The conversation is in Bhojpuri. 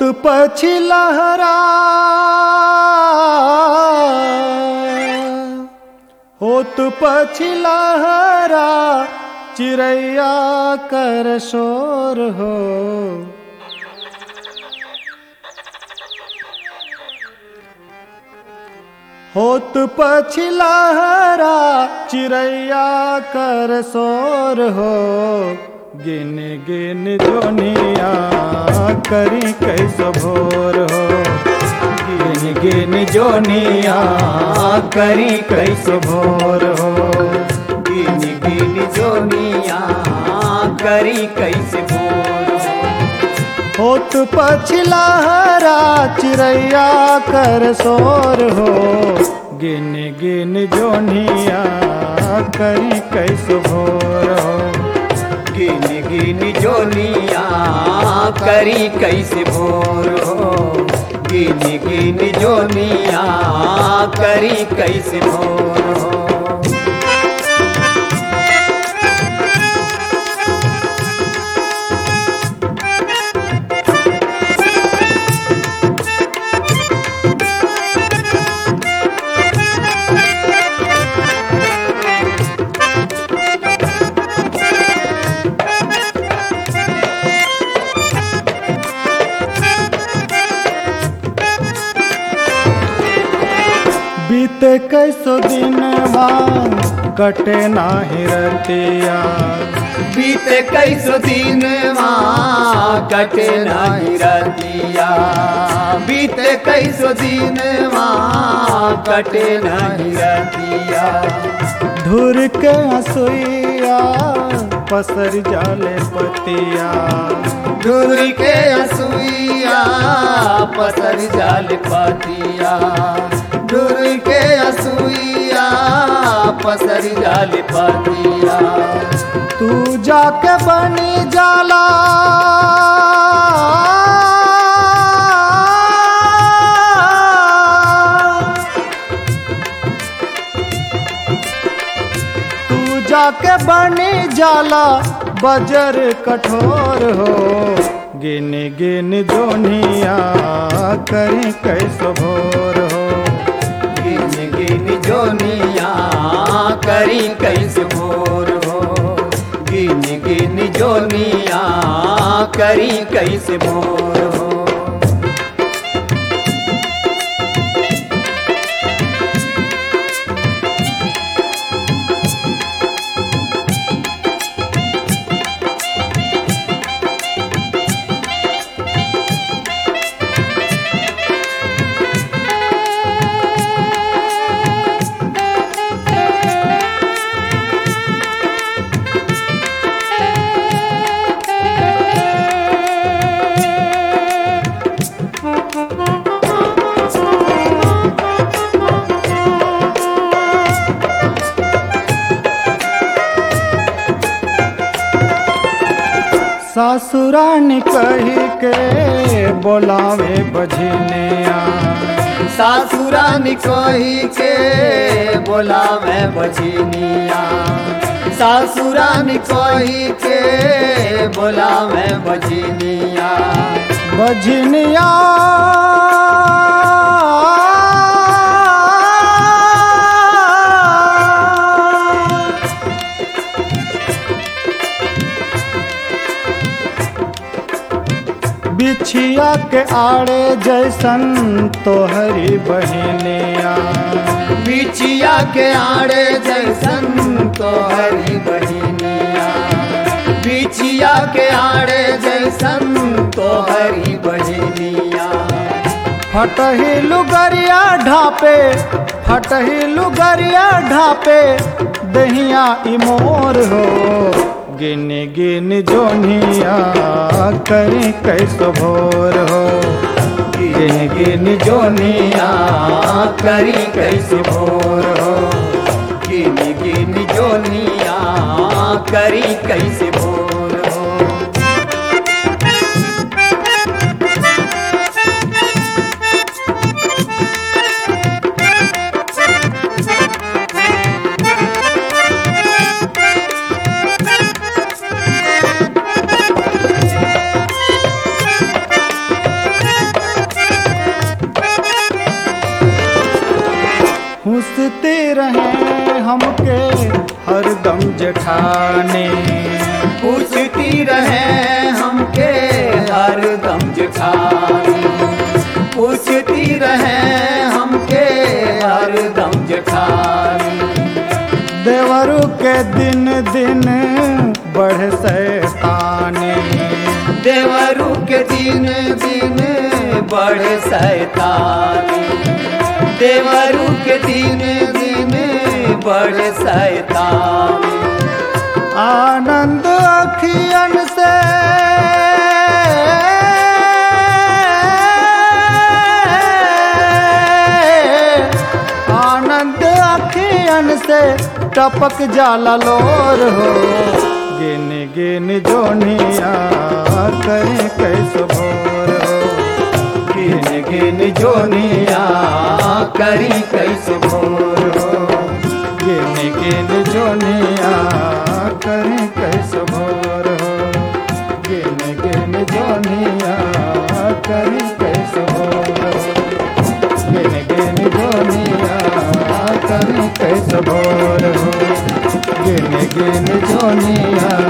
पछी लहरा होत पछी लहरा चिड़ैया कर शोर हो। होत पछी लहरा चिड़ैया कर शोर हो। गिन गिन जोनिया करी कैसो भोर हो। गिन गिन जोनिया करी कैसो भोर हो। गिन गिन जोनिया करी कैसे भोर हो। होत पछी लहरा चिड़ैया कर शोर हो। गिन गिन जोनिया करी कैसो भोर हो। गिन गिन जोनिया करी कैसे भोर हो। गिन गिन जोनिया करी कैसे भोर हो। बीते कैसो दिनवा कटे नाही रतिया। बीते कैसो दिनवा कटे नाही रतिया। बीते कैसो दिनवा कटे नहीं रतिया। धुर के हंसुइया पसर जाले पतिया। धुर के हंसुइया पसर जाल पतिया। धुर के हंसुइया पसर जाल पतिया। तू जाके बनी जाला तू जाके बनी जाला बजर कठोर हो। गिन गिन जोनिया करी कैसो भोर हो। गिन गिन जोनिया करी कैसे भोर हो। गिन गिन जोनिया करी कैसे भोर हो। सासुरानी कही के बोलावे बजनिया। सासुरानी कही के बोलावे बजनिया। सासुरानी कही के बोलावे बजनिया। बजनिया बिछिया के आड़े जैसन तोहरी बहनिया। बिछिया के आड़े जैसन तोहरी बहनिया। बिछिया के आड़े जैसन तोहरी बहनिया। फटही लुगरिया ढापे फटही लुगरिया ढापे दहिया इमोर हो। गिन गिन जोनिया करी कैसो भोर हो। गिन गिन जोनिया करी कैसे भोर हो। गिन गिन जोनिया करी कैसे भोर हो। हुसते रहे हमके हरदम जेठानी। पूछती रहे हमके हरदम जेठानी, पूछती रहे हमके हरदम जेठानी। देवरू के दिन दिन बढ़े शैतानी। देवरू के दिन दिन बढ़े शैतानी, देवरू के दिन दिन बढ़े शैतानी। आनंद अखियन से आनंद अखियन से टपक जाला लोर हो। गिन गिन जोनिया करे कैसो भोर हो। गिन गिन जोनिया करी कैसे भोर हो। गिन गिन जोनिया करे कैसो भोर हो। गिन गिन जोनिया करे कैसो भोर हो। गिन गिन जोनिया करे कैसो भोर हो। गिन गिन जोनिया